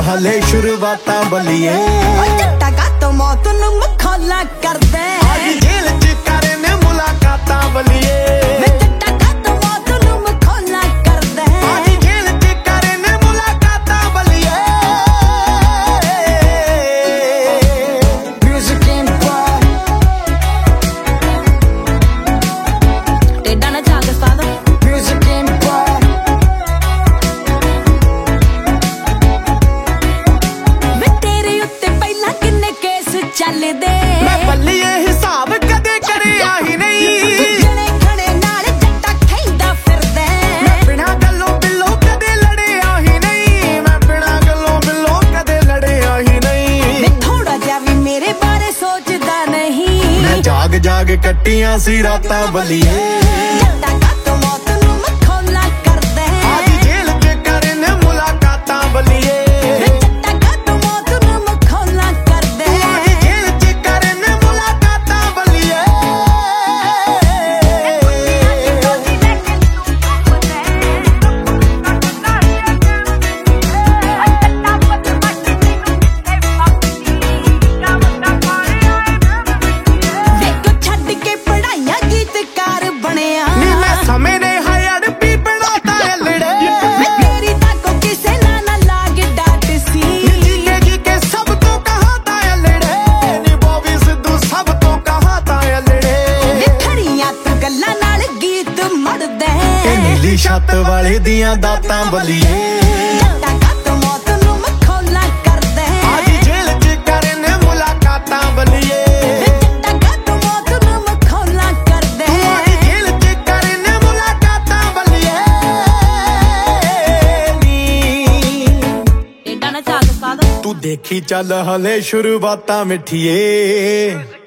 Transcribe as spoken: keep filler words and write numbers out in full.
ਹਲੇ ਸ਼ੁਰੂਆਤਾਂ ਬਲੀਏ ਜੱਟਾ ਕਾਤੋਂ ਮੌਤ ਨੂੰ ਮਖੌਲਾ ਕਰਦੇ ਅੱਜ ਜੇਲ੍ਹ ਚ ਕਰਨ ਮੁਲਾਕਾਤਾਂ ਬਲੀਏ ਜੱਟਾ ਕਾਤੋਂ ਮੌਤ ਨੂੰ ਮਖੌਲਾ ਕਰਦੇ ਅੱਜ ਜੇਲ੍ਹ ਚ ਕਰਨ ਮੁਲਾਕਾਤਾਂ ਬਲੀਏ ਮਿਊਜ਼ਿਕ ਐਂਡ ਬਾਰ ਟੇਡਾ ਨਾ ਚੱਲ ਸਾਦਾ ਮਿਊਜ਼ਿਕ ਐਂਡ ਬਾਰ ਵੇ ਤੇਰੇ ਉੱਤੇ ਪਹਿਲਾਂ ਕਿੰਨੇ ਕੇਸ ਚੱਲਦੇ ਮੈਂ ਬੱਲੀਏ ਹਿਸਾਬ ਕਦੇ ਕਰਿਆ ਹੀ ਨਹੀਂ ਜਣੇ ਖਣੇ ਨਾਲ ਜੱਟਾ ਖੈਂਦਾ ਫਿਰਦਾ ਮੈਂ ਬਿਨਾਂ ਗੱਲੋਂ ਬਿੱਲੋਂ ਕਦੇ ਲੜਿਆ ਹੀ ਨਹੀਂ ਮੈਂ ਬਿਨਾਂ ਗੱਲੋਂ ਬਿੱਲੋਂ ਕਦੇ ਲੜਿਆ ਹੀ ਨਹੀਂ ਵੇ ਥੋੜਾ ਜਿਹਾ ਵੀ ਮੇਰੇ ਬਾਰੇ ਸੋਚਦਾ ਨਹੀਂ ਮੈਂ ਜਾਗ ਜਾਗ ਕੱਟੀਆਂ ਸੀ ਰਾਤਾਂ ਬਲੀਏ ਜੱਟਾ ਕਾਤੋਂ ਮੌਤ ਨੂੰ ਮਖੌਲਾ ਕਰਦਾ ਅੱਜ ਜੇਲ੍ਹ ਚ ਕਰਨ ਮੁਲਾਕਾਤਾਂ ਬਲੀਏ ਜੱਟਾ ਕਾਤੋਂ ਮੌਤ ਨੂੰ ਮਖੌਲਾ ਕਰਦਾ ਅੱਜ ਜੇਲ੍ਹ ਚ ਕਰਨ ਮੁਲਾਕਾਤਾਂ ਬਲੀਏ ਵੇਖੋ ਛੱਡ ਕੇ ਪੜਾਈਆਂ ਗੀਤਕਾਰ ਬਣਿਆ ਨੀ ਮੈਂ ਸਮੇਂ ਨੇ ਹਯੜ ਵੀ ਬਣਾਤਾ ਲੜੇ ਵੇ ਤੇਰੀ ਤਾਂ ਕੋ ਕਿਸੇ ਨਾਲ ਨਾ ਲਾਗ ਡਾਟ ਸੀ ਜੀਕੇ ਜੀਕੇ ਸਭ ਤੋਂ ਕਹਾਤਾ ਲੜੇ ਨੀ ਬੋਬੀ ਸਿੱਧੂ ਸਭ ਤੋਂ ਕਹਾਤਾ ਲੜੇ ਵੇ ਖੜੀਆਂ ਤੂੰ ਗੱਲਾਂ ਨਾਲ ਗੀਤ ਮੜਦਾ ਇਹ ਨੀਲੀ ਛੱਤ ਵਾਲੇ ਦੀਆਂ ਦਾਤਾਂ ਬਲੀਏ ਜੱਟਾ ਕਾਤੋਂ ਮੌਤ ਨੂੰ ਮਖੌਲਾ ਕਰਦਾ ਅੱਜ ਜੇਲ੍ਹ ਚ ਕਰਨ ਮੁਲਾਕਾਤਾਂ ਬਲੀਏ ਜੱਟਾ ਕਾਤੋਂ ਮੌਤ ਨੂੰ ਮਖੌਲਾ ਕਰਦਾ ਅੱਜ ਜੇਲ੍ਹ ਚ ਕਰਨ ਮੁਲਾਕਾਤਾਂ ਬਲੀਏ ਨੀ ਏਡਾ ਨਾ ਚੱਲ ਸਾਦਾ ਤੂੰ ਦੇਖੀ ਚੱਲ ਹਲੇ ਸ਼ੁਰੂਆਤਾਂ ਮਿੱਠੀਏ